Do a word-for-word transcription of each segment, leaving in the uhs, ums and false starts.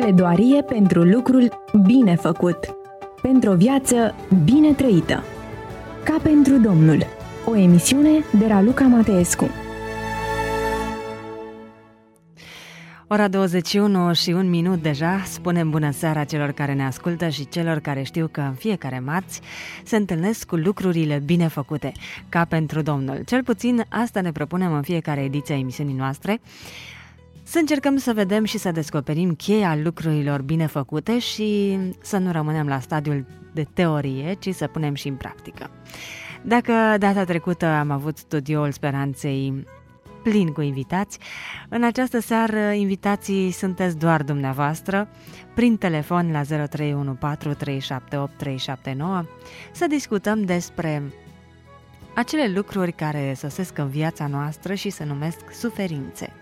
Pledoarie pentru lucrul bine făcut, pentru o viață bine trăită. Ca pentru Domnul, o emisiune de Raluca Mateescu. Ora douăzeci și unu și un minut deja, spunem bună seara celor care ne ascultă și celor care știu că în fiecare marți se întâlnesc cu lucrurile bine făcute, ca pentru Domnul. Cel puțin asta ne propunem în fiecare ediție a emisiunii noastre, să încercăm să vedem și să descoperim cheia lucrurilor bine făcute și să nu rămânem la stadiul de teorie, ci să punem și în practică. Dacă data trecută am avut studioul Speranței plin cu invitați, în această seară invitații sunteți doar dumneavoastră, prin telefon la zero trei unu patru trei șapte opt trei șapte nouă, să discutăm despre acele lucruri care sosesc în viața noastră și se numesc suferințe.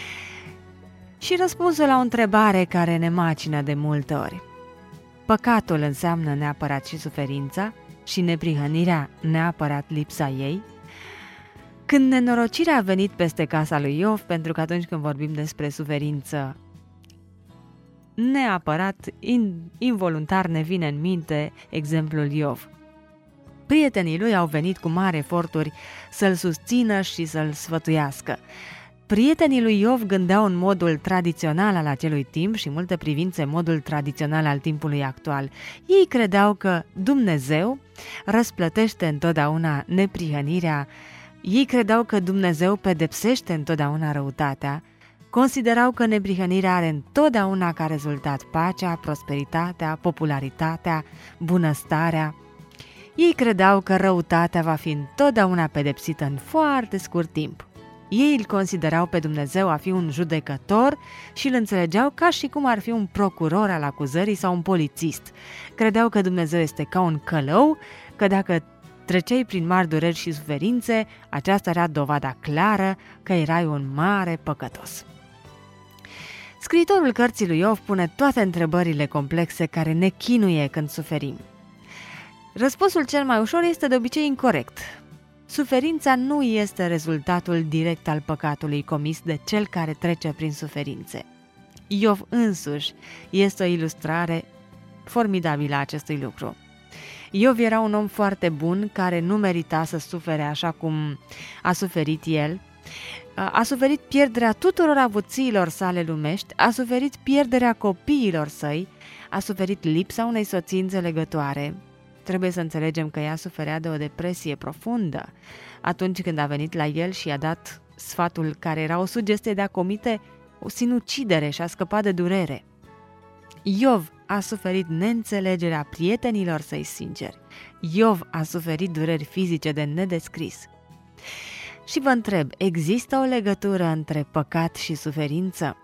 Și răspunsul la o întrebare care ne macină de multe ori. Păcatul înseamnă neapărat și suferința și neprihănirea neapărat lipsa ei? Când nenorocirea a venit peste casa lui Iov, pentru că atunci când vorbim despre suferință, neapărat, in, involuntar ne vine în minte exemplul Iov. Prietenii lui au venit cu mari eforturi să-l susțină și să-l sfătuiască. Prietenii lui Iov gândeau în modul tradițional al acelui timp și în multe privințe modul tradițional al timpului actual. Ei credeau că Dumnezeu răsplătește întotdeauna neprihănirea, ei credeau că Dumnezeu pedepsește întotdeauna răutatea, considerau că neprihănirea are întotdeauna ca rezultat pacea, prosperitatea, popularitatea, bunăstarea. Ei credeau că răutatea va fi întotdeauna pedepsită în foarte scurt timp. Ei îl considerau pe Dumnezeu a fi un judecător și îl înțelegeau ca și cum ar fi un procuror al acuzării sau un polițist. Credeau că Dumnezeu este ca un călău, că dacă treceai prin mari dureri și suferințe, aceasta era dovada clară că erai un mare păcătos. Scriitorul cărții lui Iov pune toate întrebările complexe care ne chinuie când suferim. Răspunsul cel mai ușor este de obicei incorect. Suferința nu este rezultatul direct al păcatului comis de cel care trece prin suferințe. Iov însuși este o ilustrare formidabilă a acestui lucru. Iov era un om foarte bun care nu merita să sufere așa cum a suferit el. A suferit pierderea tuturor avuțiilor sale lumești, a suferit pierderea copiilor săi, a suferit lipsa unei soții înțelegătoare. Trebuie să înțelegem că ea suferea de o depresie profundă atunci când a venit la el și i-a dat sfatul care era o sugestie de a comite o sinucidere și a scăpat de durere. Iov a suferit neînțelegerea prietenilor săi sinceri. Iov a suferit dureri fizice de nedescris. Și vă întreb, există o legătură între păcat și suferință?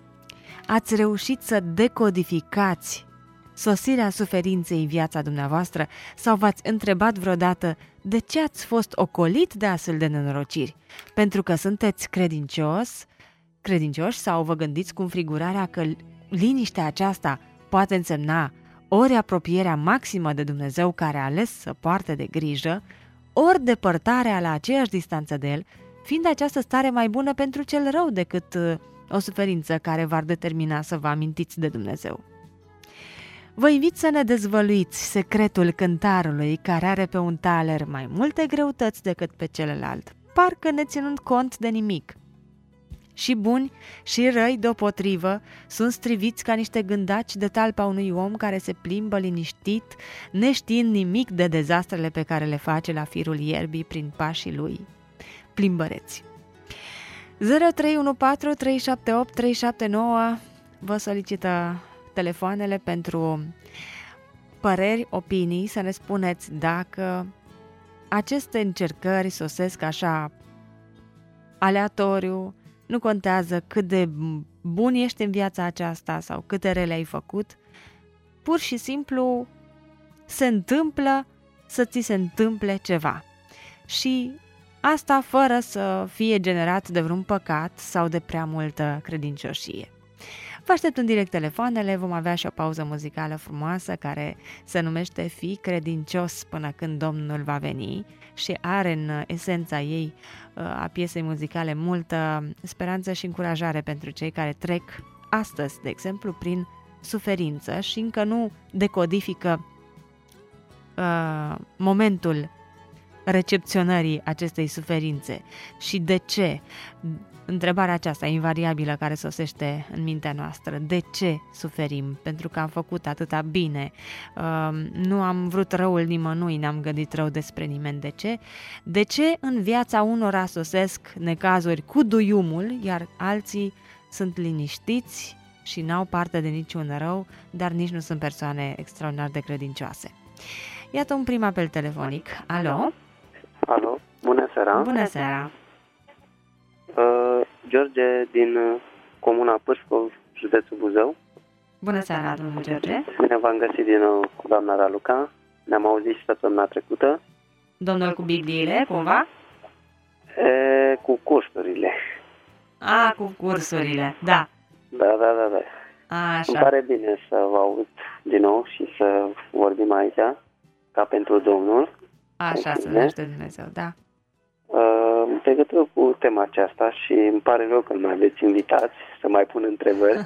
Ați reușit să decodificați sosirea suferinței în viața dumneavoastră sau v-ați întrebat vreodată de ce ați fost ocolit de astfel de nenorociri? Pentru că sunteți credincios, credincioși sau vă gândiți cu înfrigurarea că liniștea aceasta poate însemna ori apropierea maximă de Dumnezeu care a ales să poarte de grijă, ori depărtarea la aceeași distanță de El, fiind această stare mai bună pentru cel rău decât o suferință care v-ar determina să vă amintiți de Dumnezeu. Vă invit să ne dezvăluiți secretul cântarului care are pe un taler mai multe greutăți decât pe celălalt, parcă neținând cont de nimic. Și buni și răi deopotrivă sunt striviți ca niște gândaci de talpa unui om care se plimbă liniștit, neștiind nimic de dezastrele pe care le face la firul ierbii prin pașii lui plimbăreți. zero trei unu patru trei șapte opt trei șapte nouă vă solicită telefoanele pentru păreri, opinii, să ne spuneți dacă aceste încercări sosesc așa aleatoriu, nu contează cât de bun ești în viața aceasta sau câte rele ai făcut, pur și simplu se întâmplă să ți se întâmple ceva. Și asta fără să fie generat de vreun păcat sau de prea multă credincioșie. Vă aștept în direct telefoanele, vom avea și o pauză muzicală frumoasă care se numește Fii credincios până când Domnul va veni și are în esența ei a piesei muzicale multă speranță și încurajare pentru cei care trec astăzi, de exemplu, prin suferință și încă nu decodifică uh, momentul recepționării acestei suferințe și de ce. Întrebarea aceasta invariabilă care sosește în mintea noastră: de ce suferim? Pentru că am făcut atâta bine, nu am vrut răul nimănui, n-am gândit rău despre nimeni. De ce? De ce în viața unora sosesc necazuri cu duiumul, iar alții sunt liniștiți și n-au parte de niciun rău, dar nici nu sunt persoane extraordinar de credincioase? Iată un prim apel telefonic. Alo? Alo, bună seara! Bună seara! Uh, George din uh, Comuna Pârșcov, județul Buzău. Bună seara, domnul George! Bine v-am găsit din nou cu doamna Raluca. Ne-am auzit și săptămâna trecută. Domnul cu Bibliile, cumva? E, cu cursurile. A, cu cursurile, da. Da, da, da, da. Așa. Îmi pare bine să vă aud din nou și să vorbim aici, ca pentru Domnul. Așa, să ne ajute Dumnezeu, da. În legătură cu tema aceasta și îmi pare rău că nu mai aveți invitați să mai pun întrebări.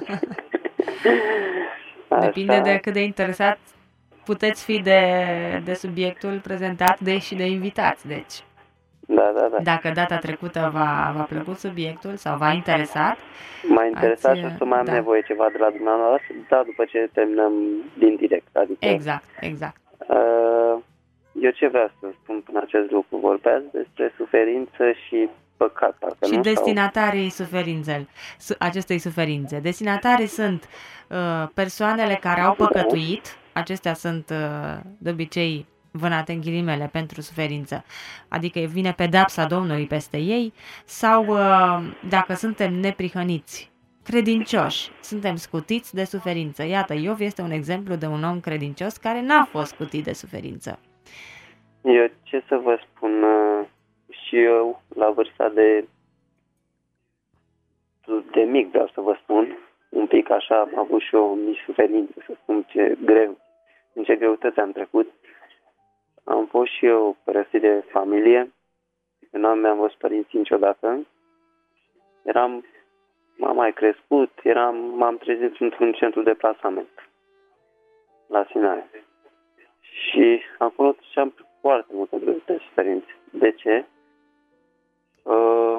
Depinde de cât de interesat puteți fi de, de subiectul prezentat de și de invitați, deci. Da, da, da. Dacă data trecută v-a, v-a plăcut subiectul sau v-a interesat, m-a interesat ați, și o să mai am da. nevoie ceva de la dumneavoastră, da, după ce terminăm din direct. Adică, exact, exact. Eu ce vreau să spun până acest lucru? Vorbeați despre suferință și păcat, parcă și nu? destinatarii suferinței, acestei suferințe. Destinatarii sunt uh, persoanele care au păcătuit, acestea sunt uh, de obicei vânate în ghilimele pentru suferință, adică vine pedepsa Domnului peste ei, sau uh, dacă suntem neprihăniți, credincioși, suntem scutiți de suferință. Iată, Iov este un exemplu de un om credincios care n-a fost scutit de suferință. Eu ce să vă spun, și eu la vârsta de de mic vreau să vă spun, un pic așa, am avut și eu mici suferințe, să spun ce greu, în ce greutăți am trecut. Am fost și eu părăsit de familie, eu nu mi-am văzut părinții niciodată, eram, m-am mai crescut, eram, m-am trezit într-un centru de plasament la Sinaia. Și acolo și-am foarte multe greutăți și suferințe. De ce? Uh,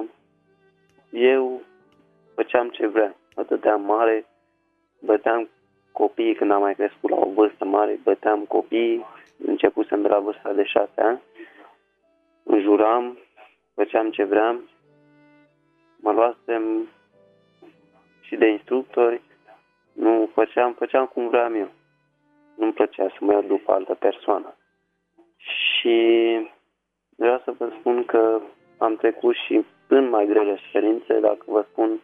eu făceam ce vreau. Mă dădeam mare, băteam copiii când am mai crescut la o vârstă mare, băteam copiii, începusem de la vârsta de șase ani, înjuram, făceam ce vreau, mă luasem și de instructori, nu făceam, făceam cum vreau eu. Nu-mi plăcea să mă iau după altă persoană. Și vreau să vă spun că am trecut și în mai grele suferințe, dacă vă spun,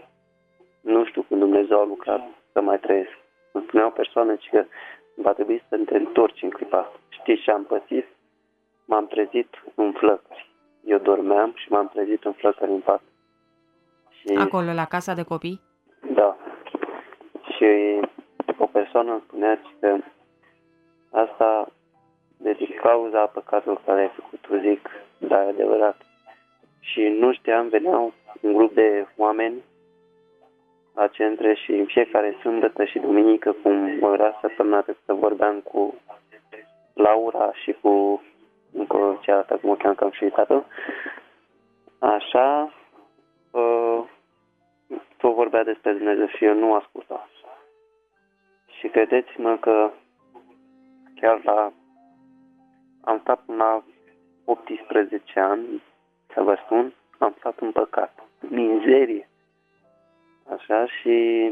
nu știu când Dumnezeu a lucrat să mai trăiesc. Îmi spunea o persoană că va trebui să te întorci în clipa asta. Știți ce am pățit? M-am trezit în flăcări. Eu dormeam și m-am trezit în flăcări în pat. Și... Acolo, la casa de copii? Da. Și o persoană îmi spunea că asta de din cauza păcatului care ai făcut, tu zic, da, e adevărat. Și nu știam, veneau un grup de oameni la centre și în fiecare sâmbătă și duminică, cum era săptămâna trecută, vorbeam cu Laura și cu încă cealaltă, cum o cheam, că am și uitat-o. Așa, uh, tot vorbea despre Dumnezeu și eu nu ascultam. Și credeți-mă că chiar la am stat până la optsprezece ani, să vă spun, am stat în păcat, mizerie. Așa, și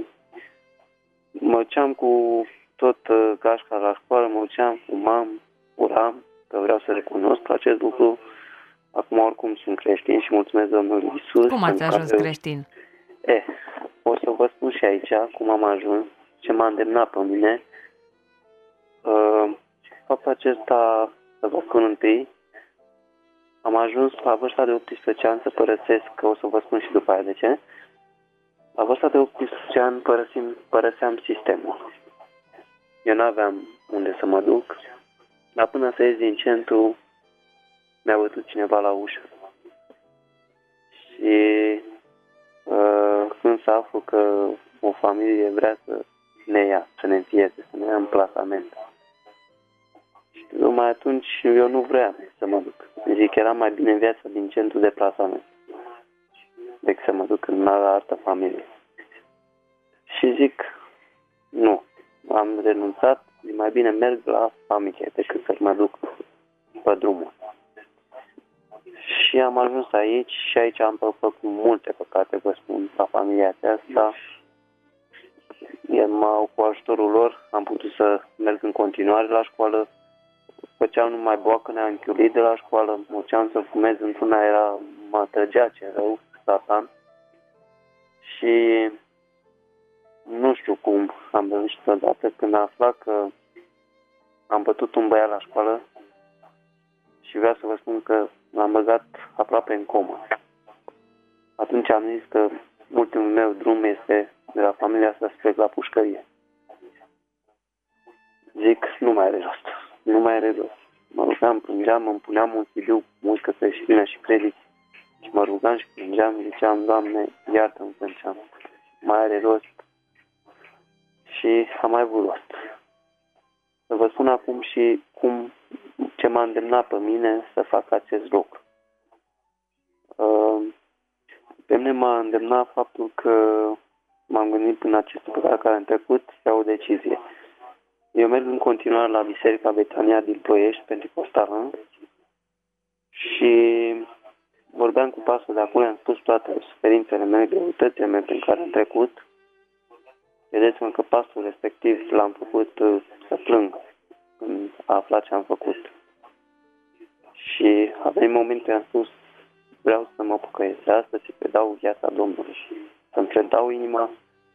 mă duceam cu tot uh, gașca la școală, mă duceam, fumam, uram, că vreau să recunosc acest lucru. Acum oricum sunt creștin și mulțumesc Domnului Iisus. Cum ați ajuns eu... creștin? Eh, o să vă spun și aici cum am ajuns, ce m-a îndemnat pe mine. Uh, faptul acesta, să vă spun întâi, am ajuns la vârsta de optsprezece ani să părăsesc, că o să vă spun și după aia de ce. La vârsta de optsprezece ani părăsim, părăseam sistemul. Eu n-aveam unde să mă duc, dar până să ies din centru, mi-a bătut cineva la ușă. Și uh, când să aflu că o familie vrea să ne ia, să ne înfieze, să ne ia în plasament. Și numai atunci eu nu vreau să mă duc. Zic, era mai bine viața din centru de plasament decât să mă duc în altă familie. Și zic, nu, am renunțat, mai bine merg la familie decât să mă duc pe drumul. Și am ajuns aici și aici am făcut multe păcate, vă spun, la familia aceasta. Iar cu ajutorul lor am putut să merg în continuare la școală. Făceam numai boacăne, am chiulit de la școală, mă duceam să fumez, într-una era, mă trăgea ce rău, satan. Și nu știu cum am reușit odată când am aflat că am bătut un băiat la școală și vreau să vă spun că l-am băgat aproape în comă. Atunci am zis că ultimul meu drum este de la familia asta spre la pușcărie. Zic, nu mai are rost, nu mai are rost. Mă rugam, plângeam, îmi puneam un C D cu muzică creștină și predici și mă rugam și plângeam, ziceam, Doamne, iartă-mi, plângeam, mai are rost. Și am mai avut rost. Să vă spun acum și cum, ce m-a îndemnat pe mine să fac acest lucru. Pe mine m-a îndemnat faptul că m-am gândit până acest păcat care am trecut să iau o decizie. Eu merg în continuare la Biserica Betania din Ploiești, Pentecostală, și vorbeam cu pastorul de acolo, am spus toate suferințele mele, greutățile mele prin care am trecut. Vedeți-mă că pastorul respectiv l-am făcut uh, să plâng când a aflat ce am făcut. Și a venit momentul când am spus, vreau să mă pocăiesc de astăzi, să predau viața Domnului, să-mi predau inima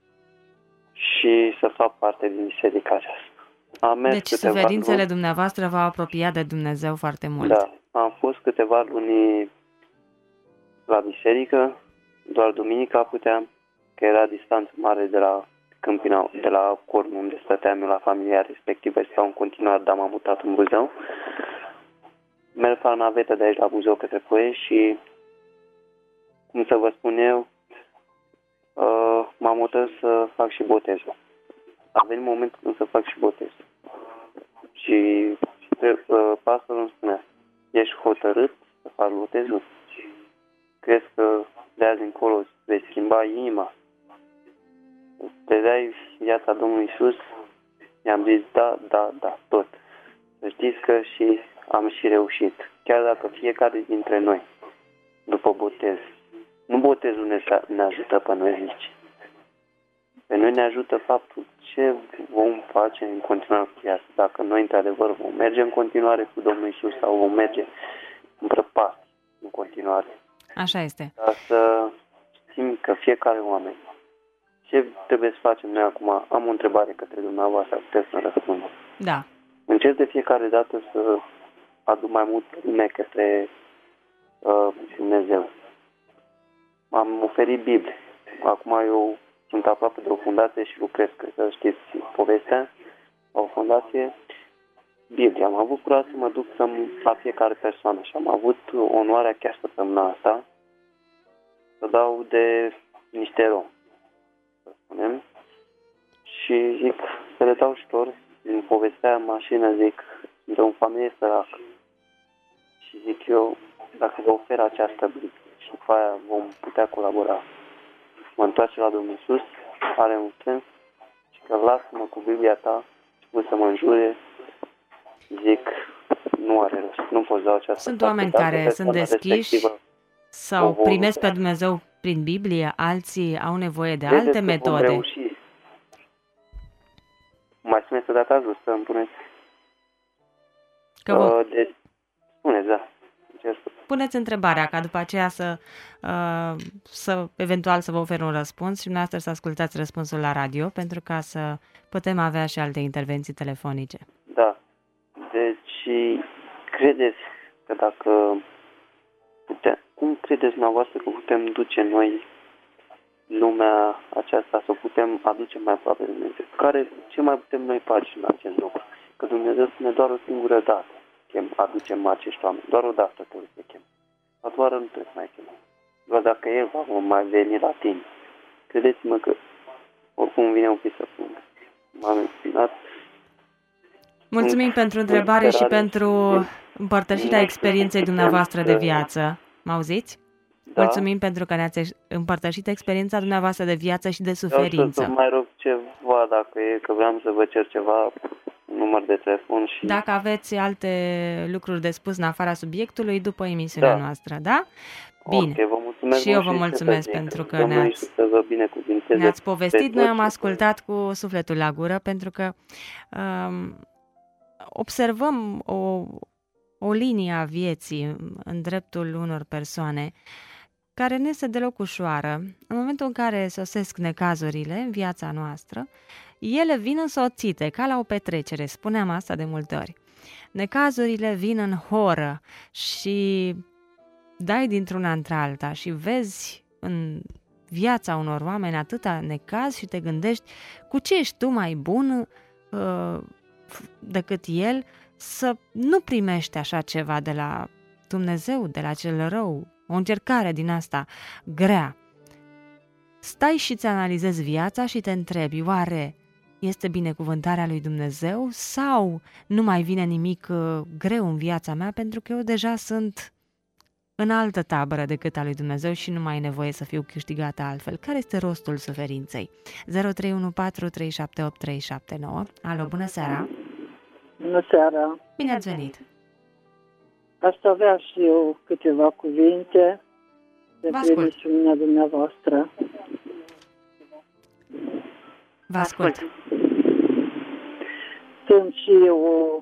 și să fac parte din biserica aceasta. Am mers deci câteva suferințele luni, dumneavoastră v-au apropiat de Dumnezeu foarte mult. Da, am fost câteva luni la biserică, doar duminica puteam, că era distanță mare de la Câmpina, de la Corn, unde stăteam eu la familia respectivă, stau în continuare, dar m-am mutat în Buzău. Merg la navetă de aici la Buzău către Ploiești și, cum să vă spun eu, uh, m-am mutat să fac și botezul. A venit momentul când să fac și botezul. Și uh, pastorul îmi spunea, ești hotărât să faci botezul? Crezi că de azi încolo îți vei schimba inima? Te dai viața Domnului Iisus? I-am zis da, da, da, tot. Să știți că și am și reușit. Chiar dacă fiecare dintre noi, după botez, nu botezul ne, ne ajută pe noi, zici. Pe noi ne ajută faptul ce vom face în continuare cu viața. Dacă noi, într-adevăr, vom merge în continuare cu Domnul Iisus sau vom merge în prăpastie în continuare. Așa este. Ca să știm că fiecare oameni, ce trebuie să facem noi acum? Am o întrebare către dumneavoastră, puteți să răspund. Da. Încerc de fiecare dată să aduc mai mult lume către uh, Dumnezeu. Am oferit Biblie. Acum eu sunt aproape de o fundație și lucrez, cred că știți povestea, o fundație Biblie. Am avut curaj să mă duc să-mi, la fiecare persoană și am avut onoarea chiar săptămâna asta să dau de niște romi, să spunem, și zic să le dau și lor. Din povestea în mașină, zic, de o familie săracă. Și zic eu, dacă vă ofer această Biblie și după aia vom putea colabora, mă întoarce la Domnul Iisus, are un sens, și că lasă-mă cu Biblia ta și pun să mă înjure, zic, nu are rost, nu poți da această. Sunt oameni care sunt deschiși sau primesc pe Dumnezeu prin Biblie, alții au nevoie de Vedeți alte metode. Mai spuneți dacă ați vrut să îmi puneți. Că vă... uh, deci, spuneți, da. Puneți întrebarea, ca după aceea să, uh, să eventual să vă ofer un răspuns și dumneavoastră să ascultați răspunsul la radio, pentru ca să putem avea și alte intervenții telefonice. Da. Deci, credeți că dacă putem, cum credeți dumneavoastră că putem duce noi lumea aceasta, să putem aduce mai aproape de Dumnezeu? Care, ce mai putem noi face în acest lucru? Că Dumnezeu spune doar o singură dată. Chem, aducem acești oameni. Doar o dată trebuie să chem. A doua oară nu trebuie să mai chemăm. Doar dacă El va mai veni la tine. Credeți-mă că oricum vine un pic să plângă. m-am închinat. Mulțumim pentru întrebare și pentru împărtășirea experienței dumneavoastră de viață. Mă auziți? Da. Mulțumim pentru că ne-ați împărtășit experiența dumneavoastră de viață și de suferință. Vreau să mai rog ceva, dacă e, că vreau să vă cer ceva, număr de telefon și... Dacă aveți alte lucruri de spus în afara subiectului, după emisiunea da. noastră, da? Bine. Okay, vă mulțumesc și eu vă mulțumesc pentru că ne-ați, ne-ați povestit. Noi am ascultat cu sufletul la gură pentru că um, observăm o, o linie a vieții în dreptul unor persoane care nu este deloc ușoară. În momentul în care sosesc necazurile în viața noastră, ele vin însoțite, ca la o petrecere, spuneam asta de multe ori. Necazurile vin în horă și dai dintr-una într-alta și vezi în viața unor oameni atâta necaz și te gândești cu ce ești tu mai bun uh, decât el, să nu primești așa ceva de la Dumnezeu, de la cel rău, o încercare din asta grea. Stai și îți analizezi viața și te întrebi, oare este binecuvântarea lui Dumnezeu sau nu mai vine nimic uh, greu în viața mea pentru că eu deja sunt în altă tabără decât a lui Dumnezeu și nu mai e nevoie să fiu câștigată altfel. Care este rostul suferinței? zero trei unu patru trei șapte opt trei șapte nouă. Alo, bună seara! Bună seara! Bine ați venit! Aș avea și eu câteva cuvinte de emisiunea dumneavoastră. Vă ascult! Sunt și eu o,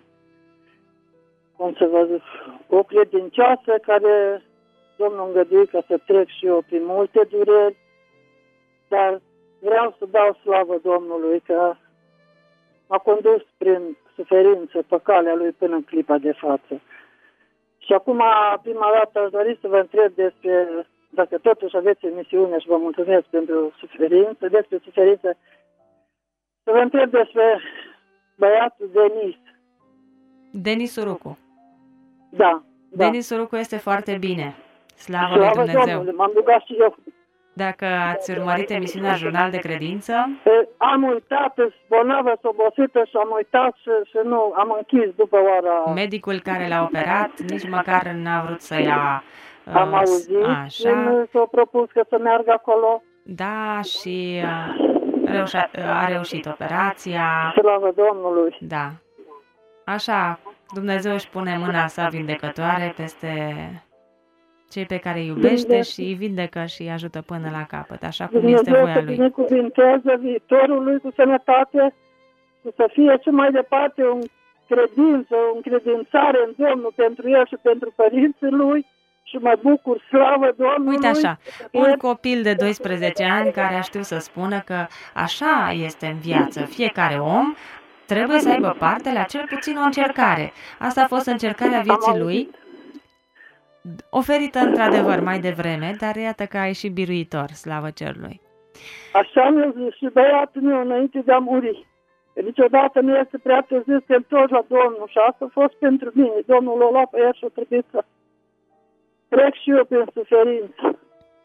cum să vă zic, o credincioasă care Domnul îngăduie ca să trec și eu prin multe dureri, dar vreau să dau slavă Domnului că m-a condus prin suferință pe calea Lui până în clipa de față. Și acum, prima dată, aș dori să vă întreb despre, dacă totuși aveți emisiune și vă mulțumesc pentru suferință, despre suferință, să vă întreb despre băiatul Denis. Denis Surucu. Da. da. Denis Surucu este foarte bine. Slavă, Slavă lui Dumnezeu. Domnule, m-am rugat și eu. Dacă ați urmărit emisiunea Jurnal de Credință... Am uitat, bolnavă, obosită și am uitat și, și nu, am închis după ora... Medicul care l-a operat nici măcar n-a vrut să ia... Uh, am auzit așa. Și s-a propus că să meargă acolo. Da, și uh, a reușit operația. Slavă Domnului! Da. Așa, Dumnezeu își pune mâna sa vindecătoare peste... cei pe care îi iubește și îi vindecă și îi ajută până la capăt, așa cum Dumnezeu este voia să lui. binecuvinteze viitorul lui cu sănătate și să fie ce mai departe un credință, o încredințare în Domnul pentru el și pentru părinții lui și mă bucur, slavă Domnului. Uite așa, un copil de doisprezece ani care a știut să spună că așa este în viață, fiecare om trebuie să aibă parte la cel puțin o încercare. Asta a fost încercarea vieții lui, oferită într-adevăr mai devreme, dar iată că a ieșit biruitor, slavă cerului. Așa mi-a zis și băiatul meu înainte de a muri. Că niciodată nu este prea târziu să întorci la Domnul și asta a fost pentru mine. Domnul l-a luat pe el și a trebuit să trec și eu prin suferință.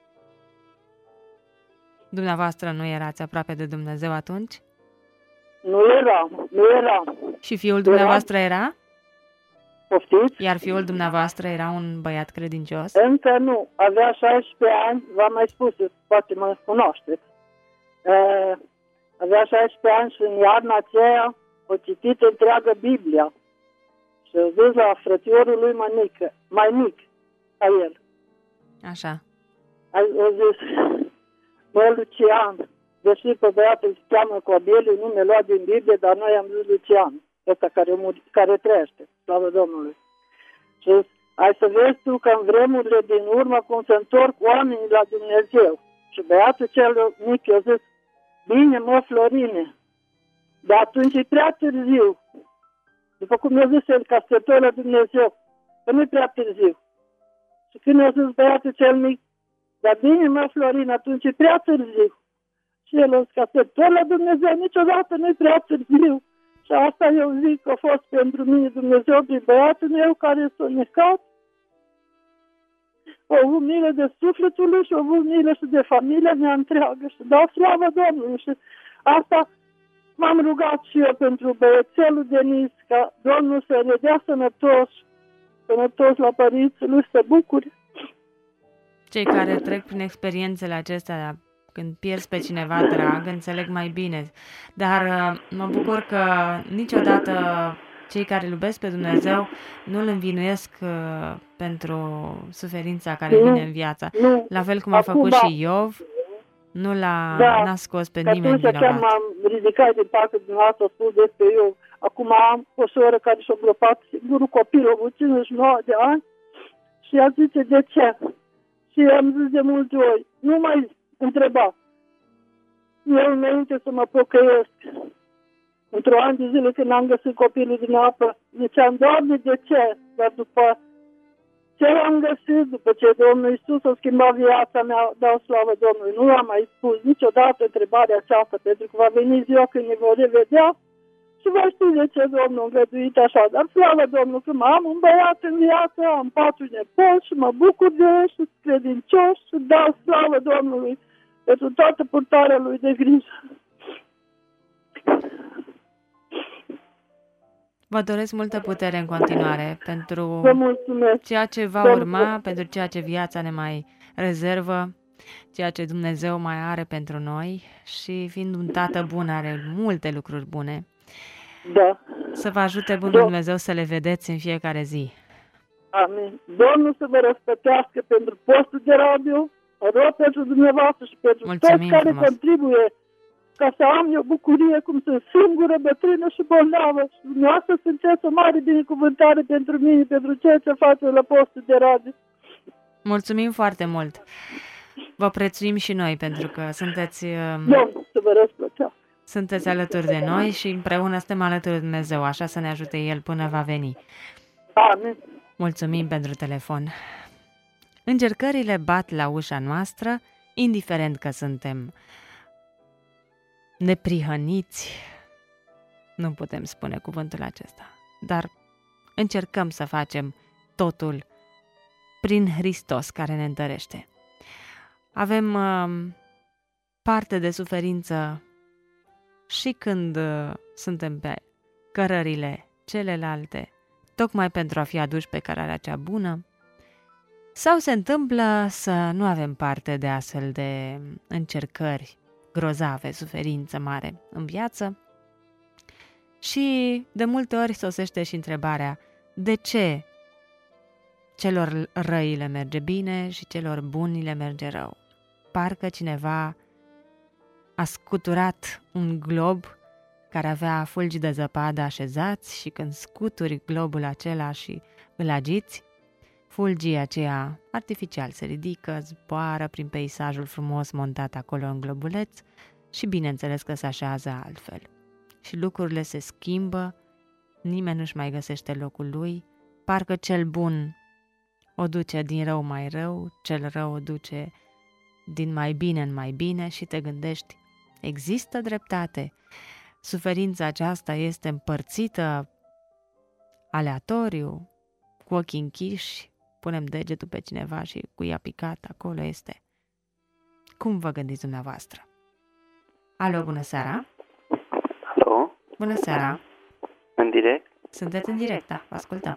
Dumneavoastră nu erați aproape de Dumnezeu atunci? Nu eram, nu eram. Și fiul dumneavoastră era? Poftiți? Iar fiul dumneavoastră era un băiat credincios? Încă nu. Avea șaisprezece ani, v-am mai spus, poate mă cunoașteți. Uh, avea șaisprezece ani și în iarna aceea a citit întreagă Biblia. Și a zis la frățiorul lui mai mic, mai mic ca el. Așa. A, a zis, bă, Lucian, deși pe băiatul se cheamă Cobeliu, nume luat din Biblie, dar noi am zis Lucian, ăsta care, care trăiește. Slavă Domnului. Și ai să vezi tu că în vremurile din urmă cum se întorc oamenii la Dumnezeu. Și băiatul cel mic i-a zis, bine mă, Florine, dar atunci e prea târziu. După cum i-a zis el, ca să te la Dumnezeu, că nu e prea târziu. Și când i-a zis băiatul cel mic, dar bine mă, Florine, atunci e prea târziu. Și el a zis, ca să te la Dumnezeu, niciodată nu e prea târziu. Și asta eu zic că a fost pentru mine Dumnezeu prin băiatul meu care s-a necat. O avut milă de sufletul lui și o avut milă și de familia mea întreagă. Și dau slavă Domnului. Și asta m-am rugat și eu pentru băiețelul Denis, ca Domnul să ne dea sănătos, sănătos la părinții lui, să bucure. Cei care trec prin experiențele acestea, când pierzi pe cineva drag, înțeleg mai bine. Dar mă bucur că niciodată cei care îl iubesc pe Dumnezeu nu îl învinuiesc uh, pentru suferința care nu, vine în viața. Nu. La fel cum a Acum, făcut da. și Iov, nu l-a da. n-a scos pe Că nimeni atunci vinovat. chiar m-am ridicat din partea dumneavoastră, a spus despre eu. Acum am o soră care și-a gropat singurul copil, o cincizeci și nouă de ani, și ea zice de ce. Și am zis de multe ori, nu mai întreba. Eu înainte să mă pocăiesc, într-o an de zile când am găsit copilul din apă, ziceam, Doamne, de ce? Dar după ce am găsit, după ce Domnul Iisus a schimbat viața mea, dau slavă Domnului, nu am mai spus niciodată întrebarea aceasta, pentru că va veni ziua când ne vor revedea și va ști de ce Domnul a îngăduit așa. Dar slavă Domnului că am un băiat în viață, am patru nepoți și mă bucur de ei și credincioși și dau slavă Domnului pentru toată purtarea lui de grijă. Vă doresc multă putere în continuare pentru Vă mulțumesc. ceea ce va Vă urma, mulțumesc. pentru ceea ce viața ne mai rezervă, ceea ce Dumnezeu mai are pentru noi și fiind un tată bun are multe lucruri bune. Da. Să vă ajute Bunul Da. Dumnezeu să le vedeți în fiecare zi. Amin. Domnul să vă răspătească pentru postul de radio, rog pentru dumneavoastră și pentru Mulțumim toți care frumos. contribuie ca să am eu bucurie cum sunt singură, bătrână și bolnavă. Și dumneavoastră sunteți o mare binecuvântare pentru mine, pentru ceea ce faceți la postul de radio. Mulțumim foarte mult! Vă prețuim și noi pentru că sunteți, um, Domnul să vă răspătească. sunteți alături de noi și împreună suntem alături de Dumnezeu, așa să ne ajute El până va veni. Amin. Mulțumim pentru telefon. Încercările bat la ușa noastră, indiferent că suntem neprihăniți, nu putem spune cuvântul acesta, dar încercăm să facem totul prin Hristos care ne întărește. Avem uh, parte de suferință și când uh, suntem pe cărările celelalte, tocmai pentru a fi aduși pe cărarea cea bună, sau se întâmplă să nu avem parte de astfel de încercări grozave, suferință mare în viață și de multe ori sosește și întrebarea de ce celor răi le merge bine și celor buni le merge rău. Parcă cineva a scuturat un glob care avea fulgi de zăpadă așezați și când scuturi globul acela și îl agiți, fulgii aceia artificial se ridică, zboară prin peisajul frumos montat acolo în globuleț și bineînțeles că se așează altfel. Și lucrurile se schimbă, nimeni nu-și mai găsește locul lui, parcă cel bun o duce din rău mai rău, cel rău o duce din mai bine în mai bine și te gândești, există dreptate? Suferința aceasta este împărțită aleatoriu, cu ochii închiși, punem degetul pe cineva și cu ea picat, acolo este. Cum vă gândiți dumneavoastră? Alo, bună seara! Alo? Bună seara! În direct? Sunteți în direct, da, vă ascultăm.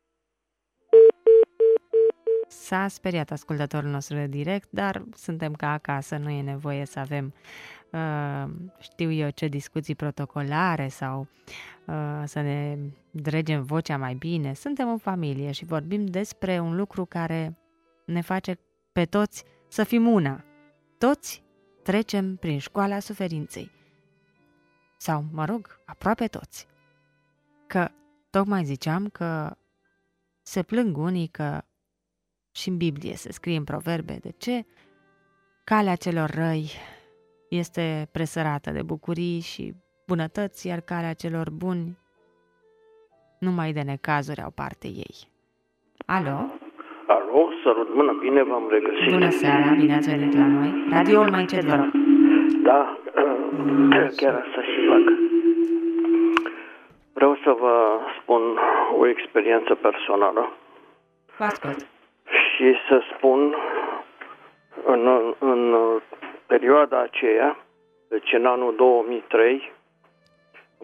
S-a speriat ascultătorul nostru de direct, dar suntem ca acasă, nu e nevoie să avem, uh, știu eu ce, discuții protocolare sau uh, să ne dregem vocea mai bine. Suntem în familie și vorbim despre un lucru care ne face pe toți să fim una. Toți trecem prin școala suferinței. Sau, mă rog, aproape toți. Că tocmai ziceam că se plâng unii că și în Biblie se scrie în proverbe de ce calea celor răi este presărată de bucurii și bunătăți, iar calea celor buni numai de necazuri au parte ei. Alo? Alo, sărut mână, bine v-am regăsit. Bună seara, bine ați venit la noi. Radio-ul mai încet, vă rog. Da, chiar asta și fac. Vreau să vă spun o experiență personală. Vă ascult. Și să spun în, în, în perioada aceea, deci în anul două mii trei,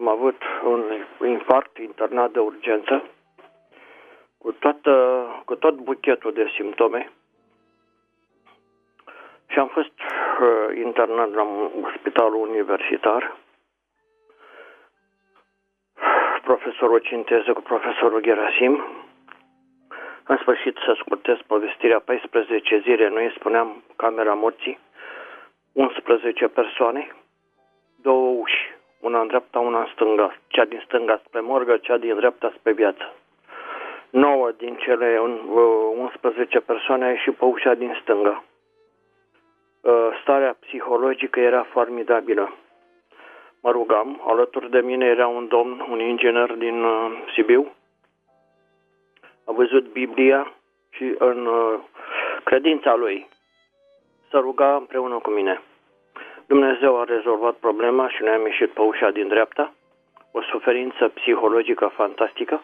Am avut un infarct internat de urgență cu, toată, cu tot buchetul de simptome și am fost uh, internat la spitalul universitar. Profesorul Cinteză cu profesorul Gerasim. În sfârșit, să scurtez povestirea, paisprezece zile, noi îi spuneam camera morții, unsprezece persoane, două uși, una în dreapta, una în stânga, cea din stânga spre morgă, cea din dreapta spre viață. nouă din cele unsprezece persoane a ieșit pe ușa din stânga. Starea psihologică era formidabilă. Mă rugam, alături de mine era un domn, un inginer din Sibiu. A văzut Biblia și în credința lui să ruga împreună cu mine. Dumnezeu a rezolvat problema și noi am ieșit pe ușa din dreapta. O suferință psihologică fantastică,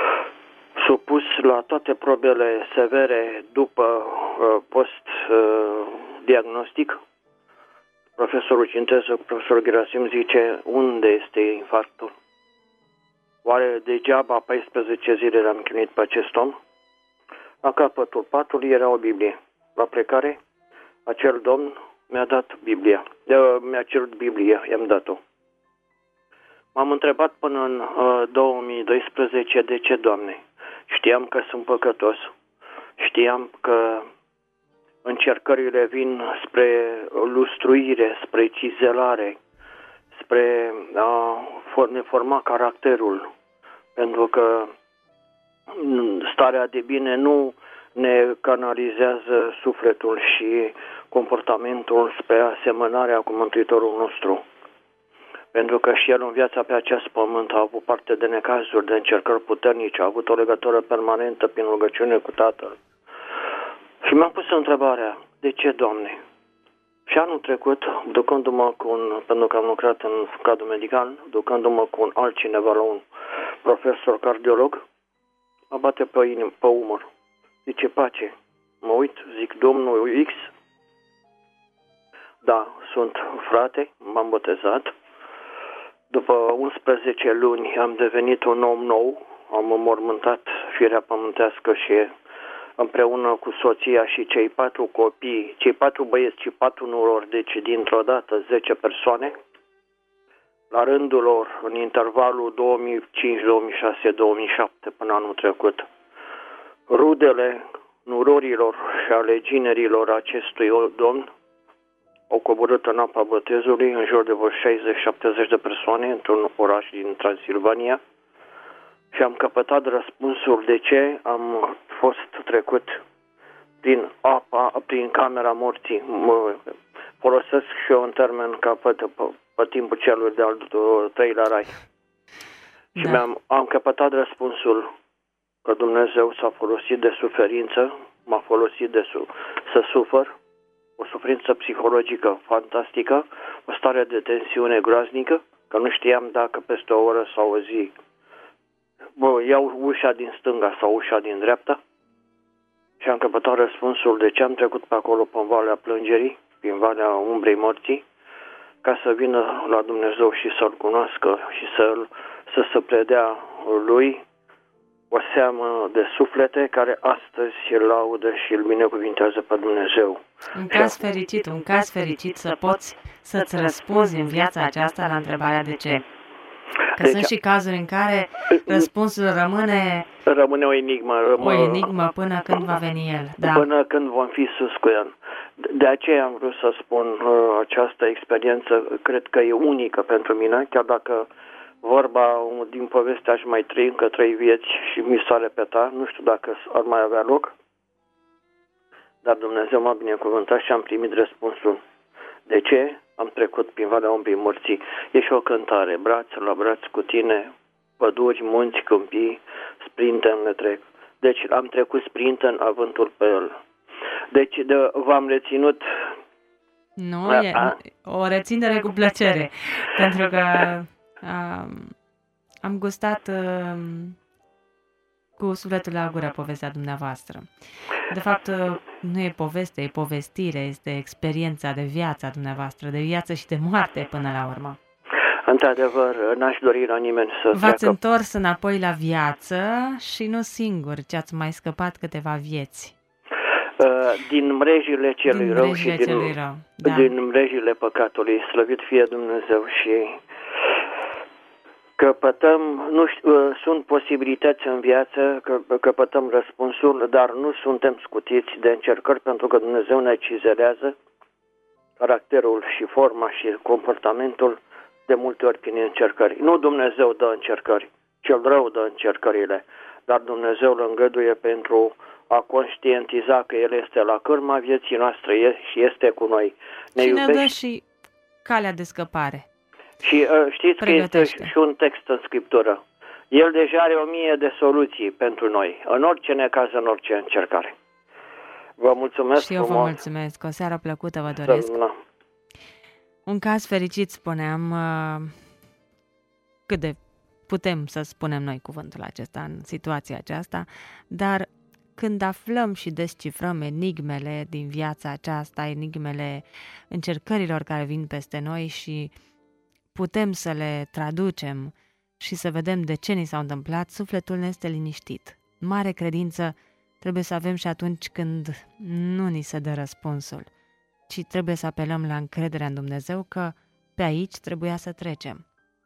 supus la toate probele severe după uh, post-diagnostic. Uh, Profesorul Cinteză, profesorul Gerasim zice, unde este infarctul? Oare degeaba paisprezece zile l-am chinuit pe acest om? La capătul patului era o Biblie. La plecare, acel domn mi-a dat Biblia. Mi-a cerut Biblia, i-am dat-o. M-am întrebat până în uh, două mii doisprezece, de ce, Doamne? Știam că sunt păcătos. Știam că încercările vin spre lustruire, spre cizelare, spre a ne forma caracterul. Pentru că starea de bine nu ne canalizează sufletul și comportamentul spre asemănarea cu Mântuitorul nostru. Pentru că și el în viața pe acest pământ a avut parte de necazuri, de încercări puternice, a avut o legătură permanentă prin rugăciune cu Tatăl. Și mi-am pus întrebarea, de ce, Doamne? Și anul trecut, ducându-mă cu un, pentru că am lucrat în cadrul medical, ducându-mă cu un altcineva la un profesor cardiolog, mă bate pe, inim, pe umăr. Zice, pace. Mă uit, zic, domnul X, da, sunt frate, m-am botezat. După unsprezece luni am devenit un om nou, am înmormântat firea pământească și împreună cu soția și cei patru copii, cei patru băieți și patru nurori, deci dintr-o dată zece persoane, la rândul lor, în intervalul două mii cinci, două mii șase, două mii șapte până anul trecut, rudele nurorilor și ale ginerilor acestui domn au coborât în apa botezului, în jur de vreo șaizeci șaptezeci de persoane, într-un oraș din Transilvania, și am căpătat răspunsul de ce am fost trecut prin apa, prin camera morții. Mă folosesc și eu un termen ca pe, pe, pe timpul celui de-al treilea rai. Da. Și mi-am, am căpătat răspunsul că Dumnezeu s-a folosit de suferință, m-a folosit de su- să sufăr, o suferință psihologică fantastică, o stare de tensiune groaznică, că nu știam dacă peste o oră sau o zi bă, iau ușa din stânga sau ușa din dreapta, și am căpătat răspunsul de ce am trecut pe acolo, pe Valea Plângerii, prin Valea Umbrei Morții, ca să vină la Dumnezeu și să-L cunoască și să, să se predea Lui o seamă de suflete care astăzi îl laudă și îl binecuvintează pe Dumnezeu. Un caz fericit, un caz fericit să poți să-ți răspunzi în viața aceasta la întrebarea de ce. Că deci, sunt și cazuri în care răspunsul rămâne rămâne o enigmă, rămâne, o enigmă până când va veni el. Da. Până când vom fi sus cu el. De aceea am vrut să spun uh, această experiență, cred că e unică pentru mine, chiar dacă vorba din poveste aș mai trăi încă trei vieți și mi s-a repetat, nu știu dacă ar mai avea loc, dar Dumnezeu m-a binecuvântat și am primit răspunsul. De ce? Am trecut prin Valea Umbrei Morții. E și o cântare, braț la braț cu tine, păduri, munți, câmpii, sprinten le trec. Deci am trecut sprinten avântul pe el. Deci de, v-am reținut... Nu, a, e a, o reținere cu plăcere, pentru că a, am gustat a, cu sufletul la gură povestea dumneavoastră. De fapt, nu e poveste, e povestire, este experiența de viață a dumneavoastră, de viață și de moarte până la urmă. Într-adevăr, n-aș dori la nimeni să V-ați treacă. întors înapoi la viață și nu singur, ci ați mai scăpat câteva vieți. Din mrejile celui din rău mrejile și din, celui rău. Da. din mrejile păcatului, slăvit fie Dumnezeu. Și căpătăm, nu știu, sunt posibilități în viață, că, căpătăm răspunsul, dar nu suntem scutiți de încercări, pentru că Dumnezeu ne cizelează caracterul și forma și comportamentul de multe ori prin încercări. Nu Dumnezeu dă încercări, cel rău dă încercările, dar Dumnezeu îl îngăduie pentru a conștientiza că El este la cârma vieții noastre și este cu noi. Ne și iubește. ne dă și calea de scăpare. Și uh, știți că este și un text în Scriptură. El deja are o mie de soluții pentru noi, în orice necaz, în orice încercare. Vă mulțumesc Și eu frumos. vă mulțumesc. O seară plăcută vă doresc. Da. Un caz fericit, spuneam, uh, cât de putem să spunem noi cuvântul acesta în situația aceasta, dar când aflăm și descifrăm enigmele din viața aceasta, enigmele încercărilor care vin peste noi și putem să le traducem și să vedem de ce ni s-au întâmplat, sufletul ne este liniștit. Mare credință trebuie să avem și atunci când nu ni se dă răspunsul, ci trebuie să apelăm la încrederea în Dumnezeu că pe aici trebuia să trecem.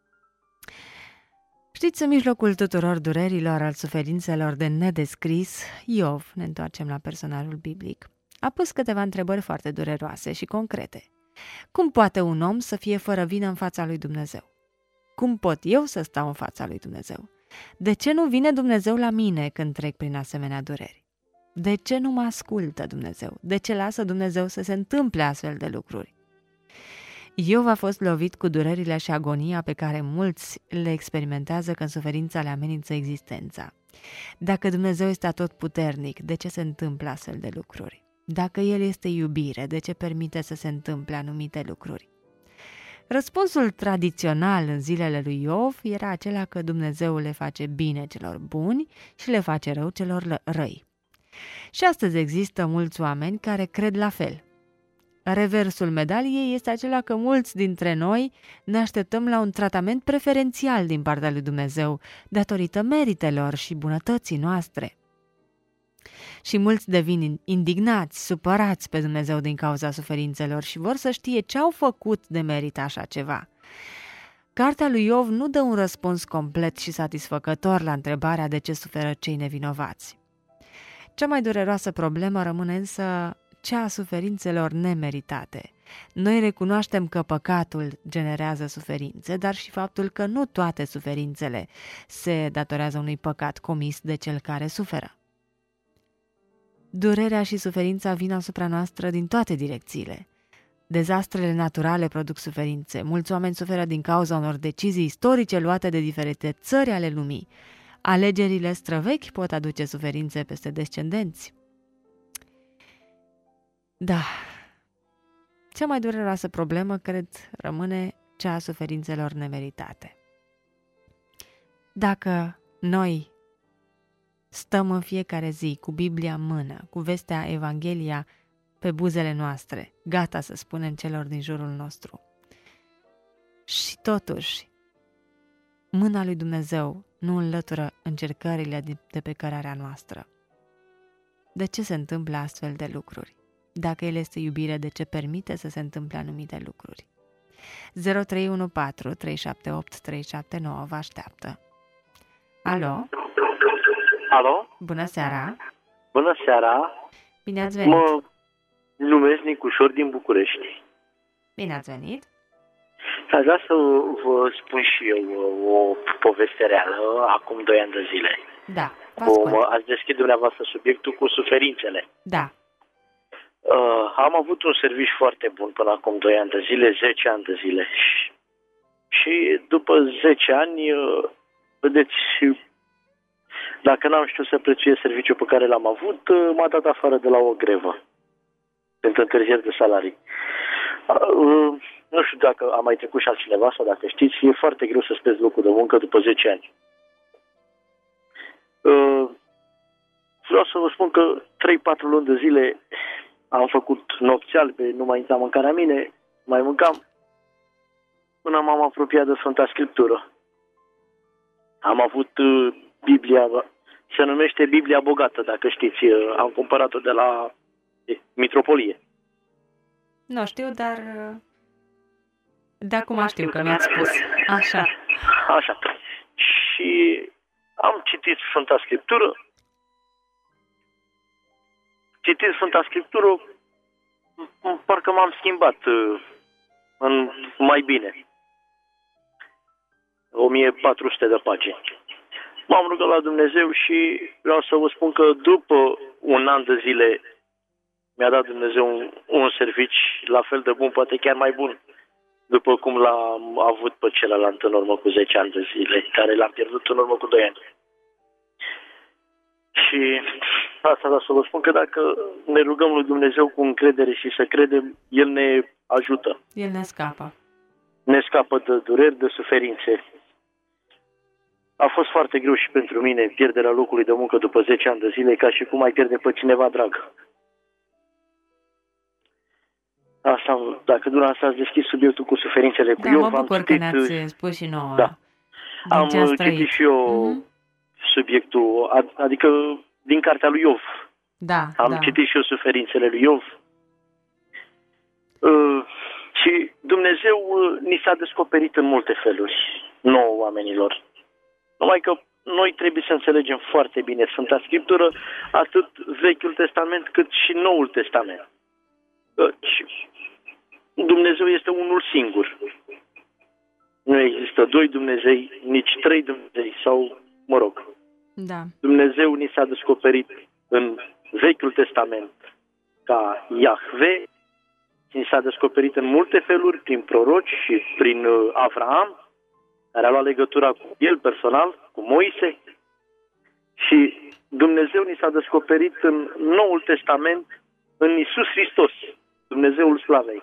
Știți, în mijlocul tuturor durerilor, al suferințelor de nedescris, Iov, ne întoarcem la personajul biblic, a pus câteva întrebări foarte dureroase și concrete. Cum poate un om să fie fără vină în fața lui Dumnezeu? Cum pot eu să stau în fața lui Dumnezeu? De ce nu vine Dumnezeu la mine când trec prin asemenea dureri? De ce nu mă ascultă Dumnezeu? De ce lasă Dumnezeu să se întâmple astfel de lucruri? Iov a fost lovit cu durerile și agonia pe care mulți le experimentează când suferința le amenință existența. Dacă Dumnezeu este atotputernic, de ce se întâmplă astfel de lucruri? Dacă El este iubire, de ce permite să se întâmple anumite lucruri? Răspunsul tradițional în zilele lui Iov era acela că Dumnezeu le face bine celor buni și le face rău celor răi. Și astăzi există mulți oameni care cred la fel. Reversul medaliei este acela că mulți dintre noi ne așteptăm la un tratament preferențial din partea lui Dumnezeu, datorită meritelor și bunătății noastre. Și mulți devin indignați, supărați pe Dumnezeu din cauza suferințelor și vor să știe ce au făcut de merită așa ceva. Cartea lui Iov nu dă un răspuns complet și satisfăcător la întrebarea de ce suferă cei nevinovați. Cea mai dureroasă problemă rămâne însă cea a suferințelor nemeritate. Noi recunoaștem că păcatul generează suferințe, dar și faptul că nu toate suferințele se datorează unui păcat comis de cel care suferă. Durerea și suferința vin asupra noastră din toate direcțiile. Dezastrele naturale produc suferințe. Mulți oameni suferă din cauza unor decizii istorice luate de diferite țări ale lumii. Alegerile străvechi pot aduce suferințe peste descendenți. Da, cea mai dureroasă problemă, cred, rămâne cea a suferințelor nemeritate. Dacă noi stăm în fiecare zi cu Biblia în mână, cu vestea Evanghelia pe buzele noastre, gata să spunem celor din jurul nostru, și totuși mâna lui Dumnezeu nu înlătură încercările de pe cărarea noastră, de ce se întâmplă astfel de lucruri? Dacă El este iubire, de ce permite să se întâmple anumite lucruri? zero trei unu patru trei șapte opt trei șapte nouă vă așteaptă. Alo? Alo? Bună seara! Bună seara! Bine ați venit! Mă numesc Nicușor din București. Bine ați venit! Aș vrea să vă spun și eu o poveste reală, acum doi ani de zile. Da, vă ascult. Cum ați deschis dumneavoastră subiectul cu suferințele. Da. Uh, am avut un serviciu foarte bun până acum doi ani de zile, zece ani de zile. Și, și după zece ani, uh, vedeți, dacă n-am știut să prețuiesc serviciul pe care l-am avut, uh, m-a dat afară de la o grevă pentru întârzieri de salarii. Uh, nu știu dacă a mai trecut și altcineva sau dacă știți, e foarte greu să spezi locul de muncă după zece ani. Uh, vreau să vă spun că trei patru luni de zile am făcut nopți albe, nu mai intram în mâncarea mine, mai mâncam. până m-am apropiat de Sfânta Scriptură. Am avut uh, Biblia, se numește Biblia Bogată, dacă știți. Uh, am cumpărat-o de la eh, Mitropolie. Nu știu, dar de acum știu că mi-ați spus. Așa. Așa. Și am citit Sfânta Scriptură. Citind Sfânta Scriptură, parcă m-am schimbat uh, în mai bine. o mie patru sute de pagini. M-am rugat la Dumnezeu și vreau să vă spun că după un an de zile mi-a dat Dumnezeu un, un servici la fel de bun, poate chiar mai bun, după cum l-am avut pe celălalt în urmă cu zece ani de zile, care l-am pierdut în urmă cu doi ani. Și asta vreau să vă spun, că dacă ne rugăm lui Dumnezeu cu încredere și să credem, El ne ajută. El ne scapă. Ne scapă de dureri, de suferințe. A fost foarte greu și pentru mine pierderea locului de muncă după zece ani de zile, ca și cum ai pierde pe cineva drag. Asta, dacă dumneavoastră ați deschis subiectul cu suferințele cu da, Iov, mă bucur am citit, că ne-ați spus și nouă. Da. Am citit trăit. și eu uh-huh. subiectul, adică din cartea lui Iov. Da, Am da. citit și eu suferințele lui Iov. Uh, și Dumnezeu uh, ni s-a descoperit în multe feluri, nouă oamenilor. Numai că noi trebuie să înțelegem foarte bine Sfânta Scriptură, atât Vechiul Testament cât și Noul Testament. Uh, Dumnezeu este unul singur. Nu există doi Dumnezei, nici trei Dumnezei sau, mă rog, da. Dumnezeu ni s-a descoperit în Vechiul Testament ca Iahve, ni s-a descoperit în multe feluri, prin proroci și prin Avraam, care a luat legătura cu el personal, cu Moise, și Dumnezeu ni s-a descoperit în Noul Testament, în Iisus Hristos, Dumnezeul Slavei.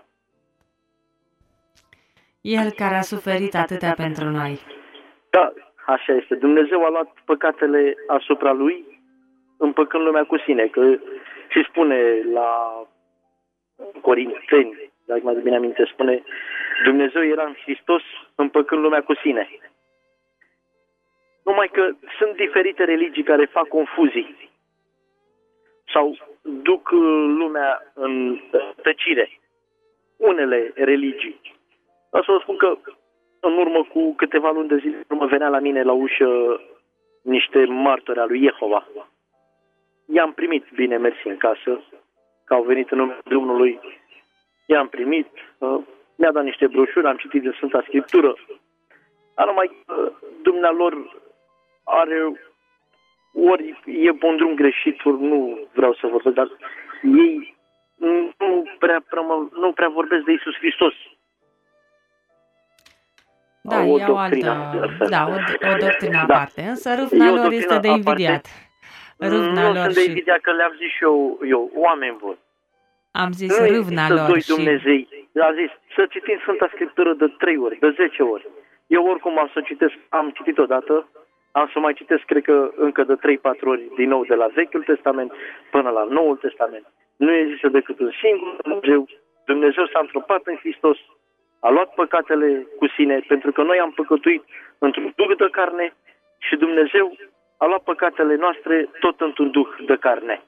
El care a suferit atâtea pentru noi. Da, așa este. Dumnezeu a luat păcatele asupra Lui, împăcând lumea cu sine. Că și spune la Corinteni, dacă mai bine aminte, spune: Dumnezeu era în Hristos, împăcând lumea cu sine. Numai că sunt diferite religii care fac confuzii sau duc lumea în tăcire. Unele religii. Vreau să vă spun că în urmă cu câteva luni de zile mă venea la mine la ușă niște martori al lui Jehova. I-am primit, bine mersi, în casă, că au venit în numele Domnului. I-am primit, mi-a dat niște broșuri, am citit de Sfânta Scriptură. Dar numai dumnealor are, ori e pe un drum greșit, ori nu vreau să vorbesc, dar ei nu prea, nu prea vorbesc de Iisus Hristos. Da, o e o altă, da, o, o doctrină aparte, da. Însă râvna lor este de invidiat. Râvna nu lor sunt de invidiat, și... că le-am zis și eu, eu, oameni buni. Am zis nu râvna lor doi și... Dumnezei. A zis să citim Sfânta Scriptură de trei ori, de zece ori. Eu oricum am să citesc, am citit odată, am să mai citesc, cred că încă de trei patru ori din nou, de la Vechiul Testament până la Noul Testament. Nu există decât un singur Dumnezeu. Dumnezeu s-a întrupat în Hristos, a luat păcatele cu sine, pentru că noi am păcătuit într-un duh de carne și Dumnezeu a luat păcatele noastre tot într-un duh de carne.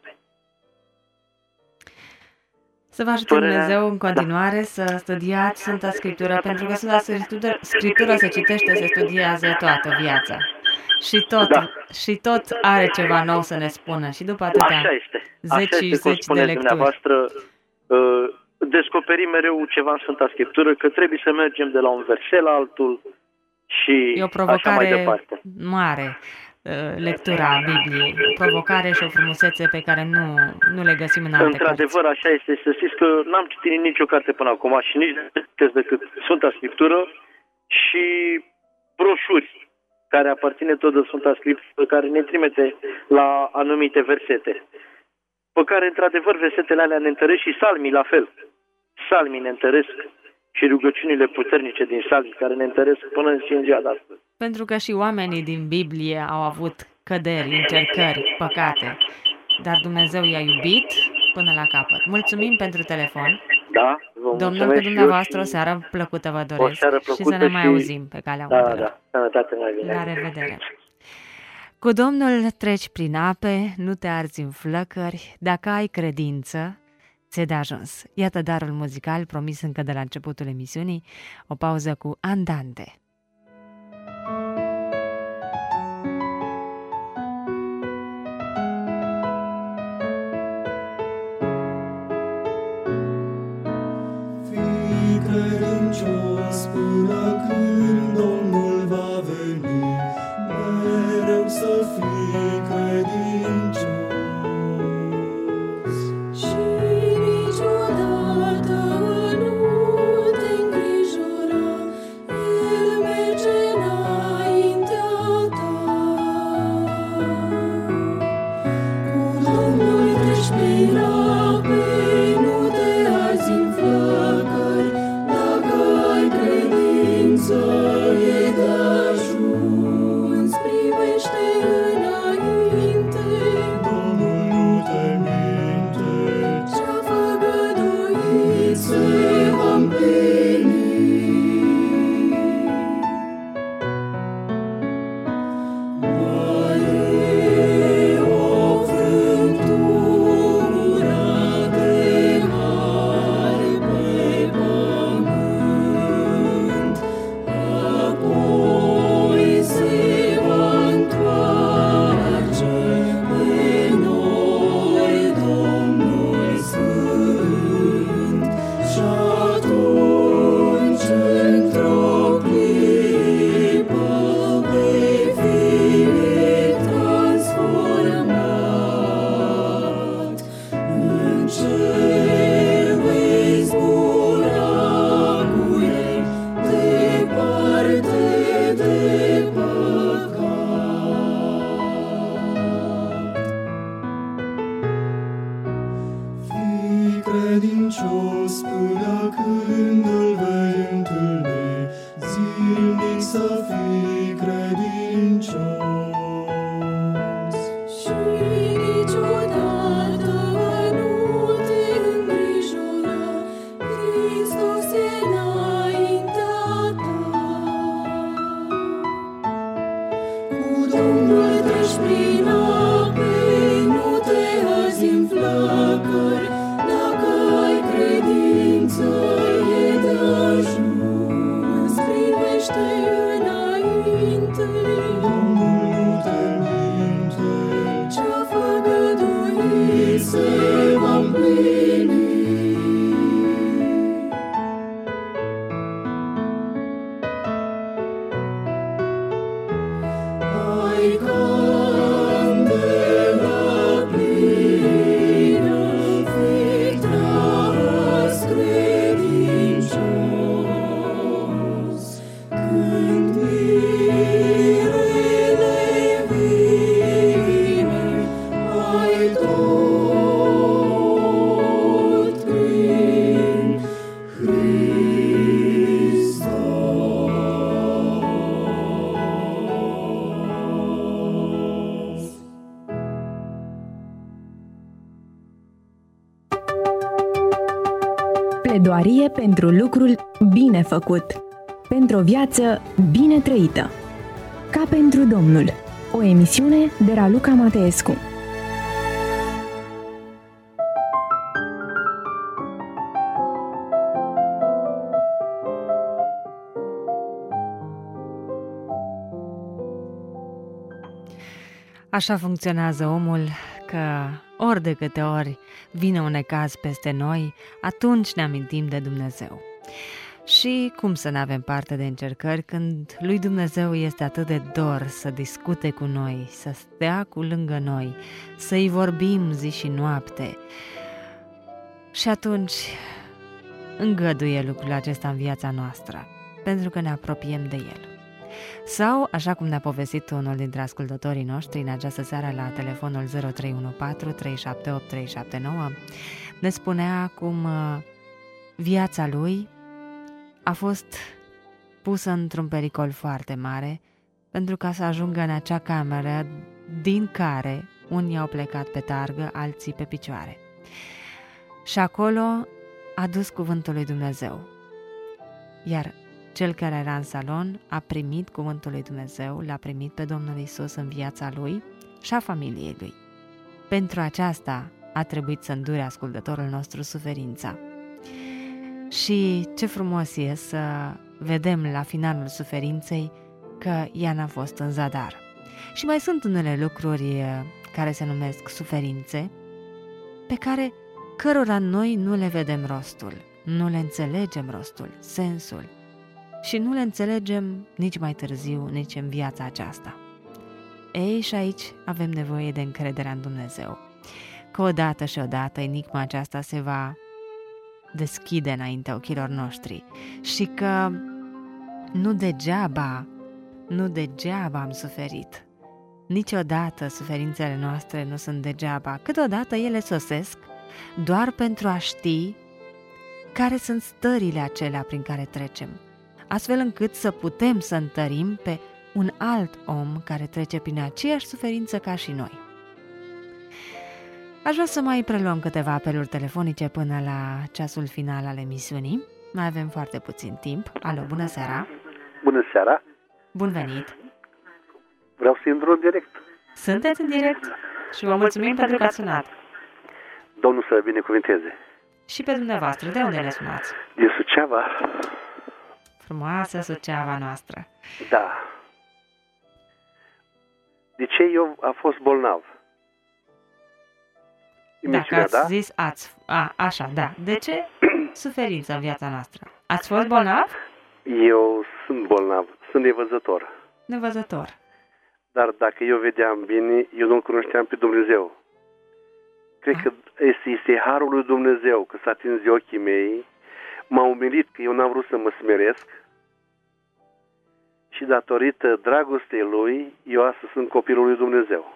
Să vă ajute Dumnezeu în continuare da. să studiați Sfânta Scriptură, pentru că Sfânta Scriptură se citește, se studiază toată viața. Și tot, da. și tot are ceva nou să ne spună. Și după atâtea Așa este. zeci Așa și este, zeci de lecturi. Dumneavoastră, uh, descoperim mereu ceva în Sfânta Scriptură, că trebuie să mergem de la un verset la altul și e o provocare așa mai departe. Mare, lectura Bibliei, o provocare și o frumusețe pe care nu, nu le găsim în alte Într-adevăr, cărți. așa este. Să știți că n-am citit nicio carte până acum și nici nu decât Sfânta Scriptură și broșuri care aparține tot de Sfânta Scriptură, care ne trimite la anumite versete. Pe care, într-adevăr, versetele alea ne întăresc și salmii la fel. Salmii ne întăresc și rugăciunile puternice din salmi care ne întăresc până în și în ziua de astăzi. Pentru că și oamenii din Biblie au avut căderi, încercări, păcate, dar Dumnezeu i-a iubit până la capăt. Mulțumim pentru telefon. Da, vă Domnul mulțumesc cu și eu dumneavoastră, o și seară plăcută vă o doresc seară și să plăcută ne mai și- auzim pe calea Da, muntelor. da, sănătate mai bine. La revedere! Cu Domnul treci prin ape, nu te arzi în flăcări, dacă ai credință, ți-e de ajuns. Iată darul muzical promis încă de la începutul emisiunii, o pauză cu Andante. Fii credincios până când Domnul va veni, mereu să fii credincios. Și niciodată nu te îngrijora, El merge înaintea ta. Cu Domnul treci prin ape, nu te arzi în flăcări, dacă ai credință, e de ajuns. Privește înainte, Domnul nu te minte, ce-a făgăduit se va împlini. Mai e o frântură de har pe pământ, apoi se va întoarce pe noi Domnul Sfânt. Și atunci, într-o clipă, vei fi transformat. În cer vei zbura cu El, departe de păcat. fii credincios până când îl vei întâlni, zilnic să fii credincios. Și niciodată nu te îngrijora, Hristos e înaintea ta. Cu Domnul treci prin ape, nu te arzi în flăcări, dacă ai credință, e de ajuns. Privește înainte, Domnul nu te minte, ce-a făgăduit se va împlini. Ai candela plină, fii tras credincios. Când mirele vine, ai tot prin Hristos. Pledoarie pentru lucrul bine făcut. Pentru o viață bine trăită. Ca pentru Domnul. O emisiune de Raluca Mateescu. Așa funcționează omul, că ori de câte ori vine un necaz peste noi, atunci ne amintim de Dumnezeu. Și cum să ne avem parte de încercări când lui Dumnezeu este atât de dor să discute cu noi, să stea cu lângă noi, să-i vorbim zi și noapte. Și atunci îngăduie lucrul acesta în viața noastră, pentru că ne apropiem de El. Sau, așa cum ne-a povestit unul dintre ascultătorii noștri în această seară la telefonul zero trei unu patru trei șapte opt trei șapte nouă, ne spunea cum viața lui a fost pusă într-un pericol foarte mare pentru ca să ajungă în acea cameră din care unii au plecat pe targă, alții pe picioare. Și acolo a dus cuvântul lui Dumnezeu. Iar cel care era în salon a primit cuvântul lui Dumnezeu, l-a primit pe Domnul Iisus în viața lui și a familiei lui. Pentru aceasta a trebuit să îndure ascultătorul nostru suferința. Și ce frumos e să vedem la finalul suferinței că ea n-a fost în zadar. Și mai sunt unele lucruri care se numesc suferințe, pe care cărora noi nu le vedem rostul, nu le înțelegem rostul, sensul, și nu le înțelegem nici mai târziu, nici în viața aceasta. Ei, și aici avem nevoie de încrederea în Dumnezeu, că odată și odată enigma aceasta se va deschide înaintea ochilor noștri și că nu degeaba, nu degeaba am suferit. Niciodată suferințele noastre nu sunt degeaba, câteodată ele sosesc doar pentru a ști care sunt stările acelea prin care trecem, astfel încât să putem să întărim pe un alt om care trece prin aceeași suferință ca și noi. Aș vrea să mai preluăm câteva apeluri telefonice până la ceasul final al emisiunii. Mai avem foarte puțin timp. Alo, bună seara! Bună seara! Bun venit! Vreau să intru în direct. Sunteți în direct și vă mulțumim pentru că ați sunat. Domnul să binecuvinteze. Și pe dumneavoastră, de unde ne sunați? Din Suceava. Frumoasă Suceava noastră. Da. De ce eu a fost bolnav? Dacă ați da? zis ați... A, așa, da. De ce suferință în viața noastră? Ați fost bolnav? Eu sunt bolnav. Sunt nevăzător. Nevăzător. Dar dacă eu vedeam bine, eu nu-L cunoșteam pe Dumnezeu. Cred că este, este harul lui Dumnezeu, că s-a atins de ochii mei, m-a umilit că eu n-am vrut să mă smeresc și datorită dragostei Lui, eu astăzi sunt copilul lui Dumnezeu.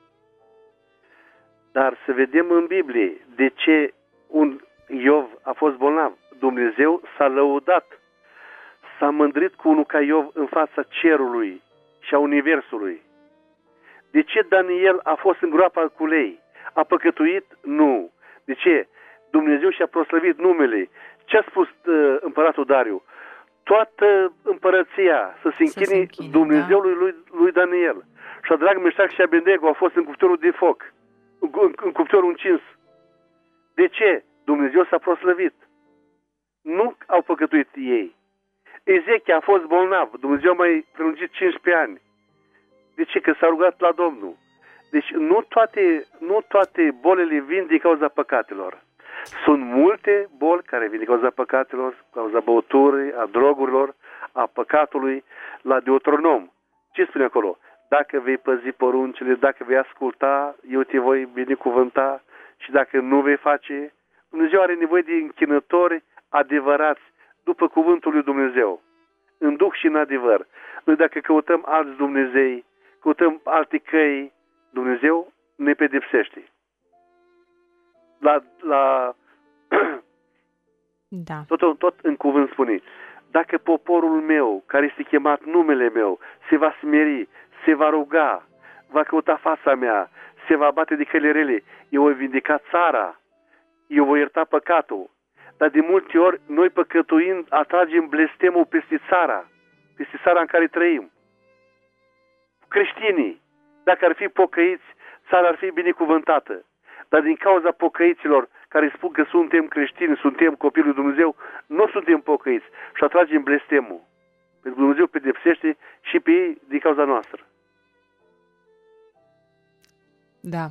Dar să vedem în Biblie de ce un Iov a fost bolnav. Dumnezeu s-a lăudat, s-a mândrit cu unul ca Iov în fața cerului și a universului. De ce Daniel a fost în groapa cu lei? A păcătuit? Nu. De ce? Dumnezeu și-a proslăvit numele. Ce a spus uh, împăratul Dariu? Toată împărăția să se închine, să se închine Dumnezeului da. lui, lui Daniel. Și Adrag, Meșac și Abednego au fost în cuptorul de foc, în, în, în cuptorul încins. De ce? Dumnezeu s-a proslăvit. Nu au păcătuit ei. Ezechia a fost bolnav. Dumnezeu a mai prelungit cincisprezece ani. De ce? Că s-a rugat la Domnul. Deci nu toate, nu toate bolile vin din cauza păcatelor. Sunt multe boli care vin din cauza păcatelor, cauza băuturii, a drogurilor, a păcatului, la Deuteronom. Ce spune acolo? Dacă vei păzi poruncile, dacă vei asculta, eu te voi binecuvânta, și dacă nu vei face, Dumnezeu are nevoie de închinători adevărați după cuvântul lui Dumnezeu, în duh și în adevăr. Noi dacă căutăm alți Dumnezei, căutăm alte căi, Dumnezeu ne pedepsește. La, la da. tot, tot în cuvânt spune, dacă poporul meu, care este chemat numele meu, se va smeri, se va ruga, va căuta fața mea, se va bate de căile rele, eu voi vindeca țara, eu voi ierta păcatul. Dar de multe ori, noi păcătuind, atragem blestemul peste țara, peste țara în care trăim. Creștinii, dacă ar fi pocăiți, țara ar fi binecuvântată. Dar din cauza pocăiților care spun că suntem creștini, suntem copilul lui Dumnezeu, nu suntem pocăiți și atragem blestemul. Pentru că Dumnezeu pedepsește și pe ei din cauza noastră. Da.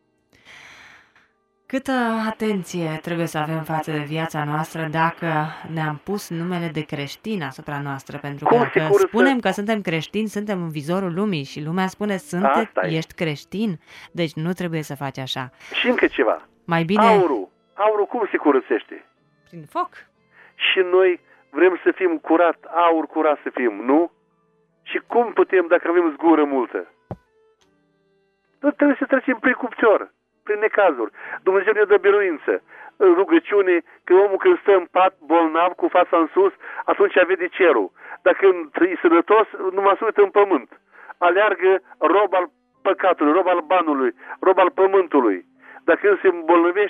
Câtă atenție trebuie să avem față de viața noastră dacă ne-am pus numele de creștin asupra noastră, pentru că dacă spunem să... că suntem creștini, suntem în vizorul lumii și lumea spune, sunteți, ești creștin, deci nu trebuie să faci așa. Și încă ceva. Mai bine... Aurul. Aurul cum se curățește? Prin foc. Și noi vrem să fim curat, aur curat să fim, nu? Și cum putem dacă avem zgură multă? Nu trebuie să trecem prin cuptor, prin necazuri. Dumnezeu ne dă biruință. În rugăciune, că omul când stă în pat bolnav cu fața în sus, atunci vede cerul. Dacă e sănătos, numai se uită în pământ. Aleargă rob al păcatului, rob al banului, rob al pământului. Dacă se îmbolnăvește,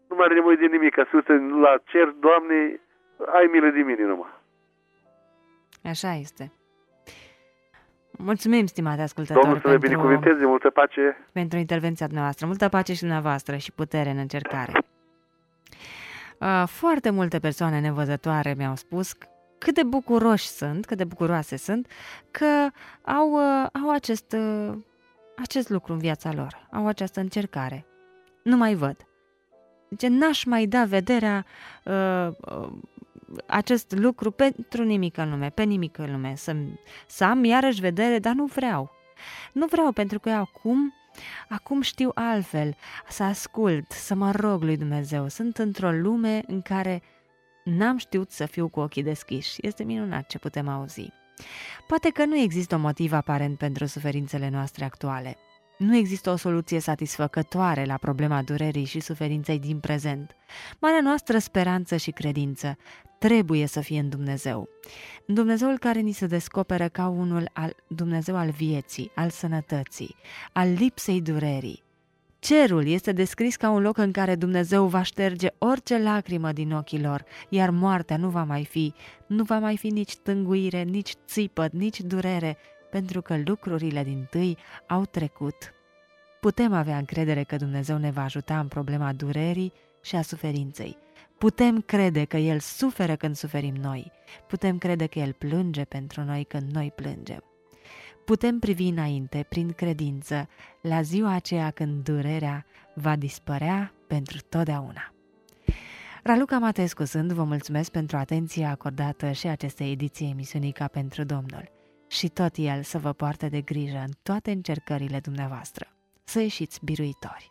nu mai are nevoie de nimic, ca sus la cer, Doamne, ai milă de mine numai. Așa este. Mulțumim, stimate ascultători, Domnul să ne pentru, binecuvânteze, multă pace. pentru intervenția dumneavoastră. Multă pace și dumneavoastră și putere în încercare. Uh, Foarte multe persoane nevăzătoare mi-au spus cât de bucuroși sunt, cât de bucuroase sunt, că au, uh, au acest, uh, acest lucru în viața lor, au această încercare. Nu mai văd. Zice, n-aș mai da vederea uh, uh, acest lucru pentru nimic în lume, pe nimic în lume, să, să am iarăși vedere, dar nu vreau. Nu vreau pentru că eu acum, acum știu altfel, să ascult, să mă rog lui Dumnezeu. Sunt într-o lume în care n-am știut să fiu cu ochii deschiși. Este minunat ce putem auzi. Poate că nu există un motiv aparent pentru suferințele noastre actuale. Nu există o soluție satisfăcătoare la problema durerii și suferinței din prezent. Marea noastră speranță și credință trebuie să fie în Dumnezeu. În Dumnezeul care ni se descoperă ca unul al Dumnezeu al vieții, al sănătății, al lipsei durerii. Cerul este descris ca un loc în care Dumnezeu va șterge orice lacrimă din ochii lor, iar moartea nu va mai fi, nu va mai fi nici tânguire, nici țipăt, nici durere, pentru că lucrurile dintâi au trecut. Putem avea încredere că Dumnezeu ne va ajuta în problema durerii și a suferinței. Putem crede că El suferă când suferim noi. Putem crede că El plânge pentru noi când noi plângem. Putem privi înainte, prin credință, la ziua aceea când durerea va dispărea pentru totdeauna. Raluca Matescu sunt, vă mulțumesc pentru atenția acordată și acestei ediții emisiunii Ca pentru Domnul. Și tot El să vă poarte de grijă în toate încercările dumneavoastră. Să ieșiți biruitori!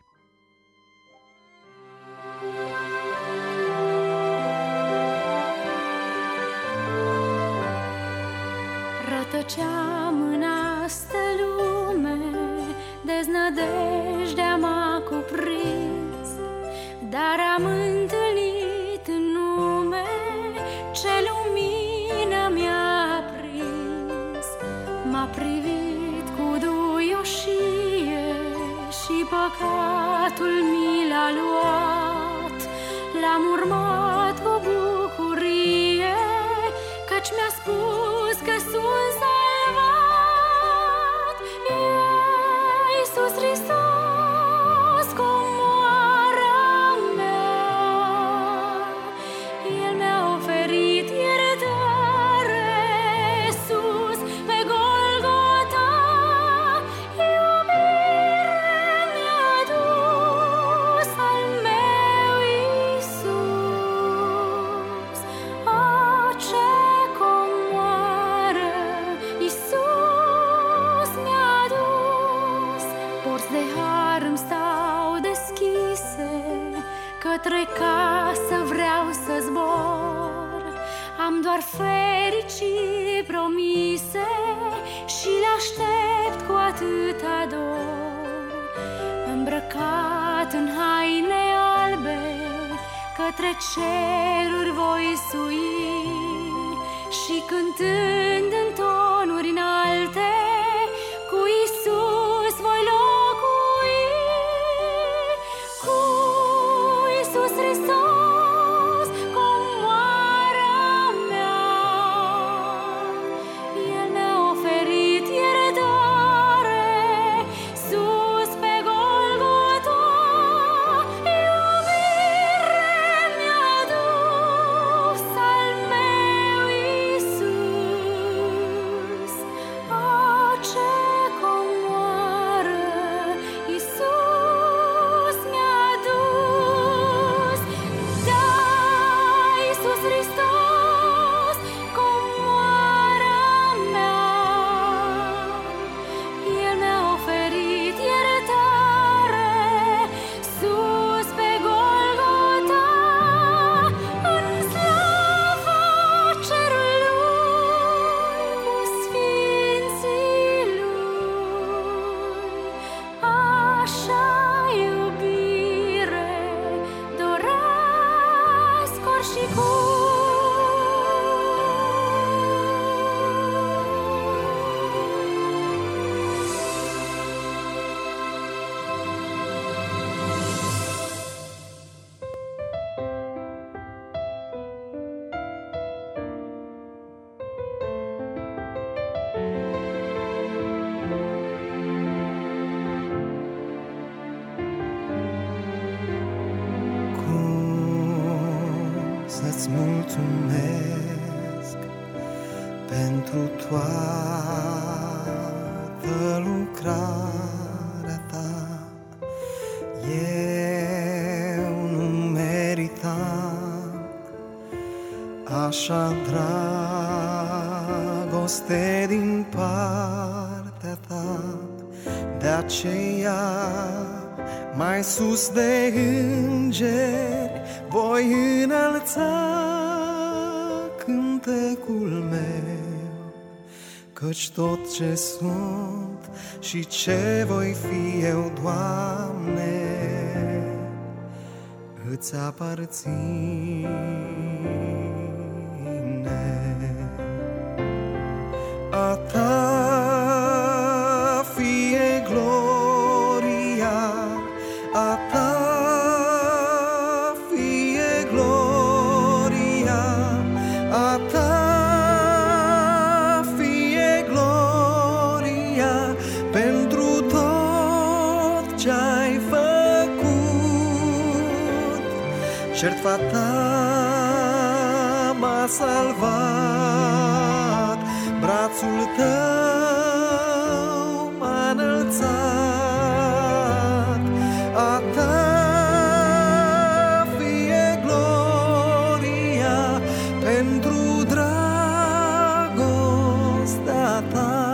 Rătăceam în astă lume, deznădejdea m-a cuprins, dar am întâlnit în nume ce lumină mi-a prins. M-a privit cu duioșie și păcatul mi l-a luat. L-am urmat cu bucurie, căci mi-a spus că sunt salvat. Iisus Hristos, comoara mea, El mi-a oferit iertare sus pe Golgota. Iubire mi-a dus al meu Iisus. O, ce comoară Iisus mi-a dus. Porți de har îmi stau deschise, către casă vreau să zbor. Am doar fericiri promise și le aștept cu atâta dor. Îmbrăcat în haine albe, către ceruri voi sui și cântând în tonuri înalte, cu Iisus voi locui. Cu Iisus Hristos, comoara mea, El mi-a oferit iertare sus pe Golgota. Iubire mi-a dus al meu Iisus. îți mulțumesc pentru toată lucrarea ta. Eu nu meritam așa dragoste din partea ta, de aceea mai sus de îngeri voi înălța cântecul meu, căci tot ce sunt și ce voi fi eu, Doamne, îți aparține. A ta fie gloria, a ta fie gloria, a ta fie gloria pentru tot ce-ai făcut. Jertfa ta m-a salvat, brațul tău m-a înălțat. A ta fie gloria pentru dragostea ta.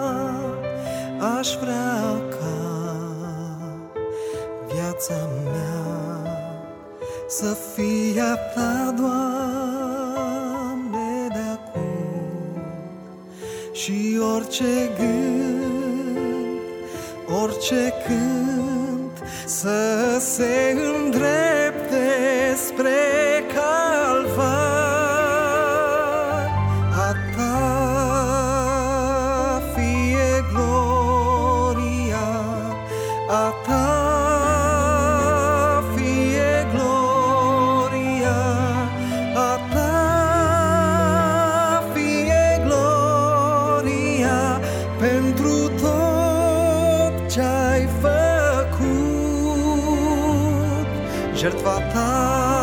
Aș vrea ca viața mea să fie a ta, Doamne, de-acum, și orice gând, orice cânt să se îndrepte spre Calvar. A ta fie gloria, a ta fie gloria, a ta fie gloria pentru tot ce-ai făcut. Jertfa ta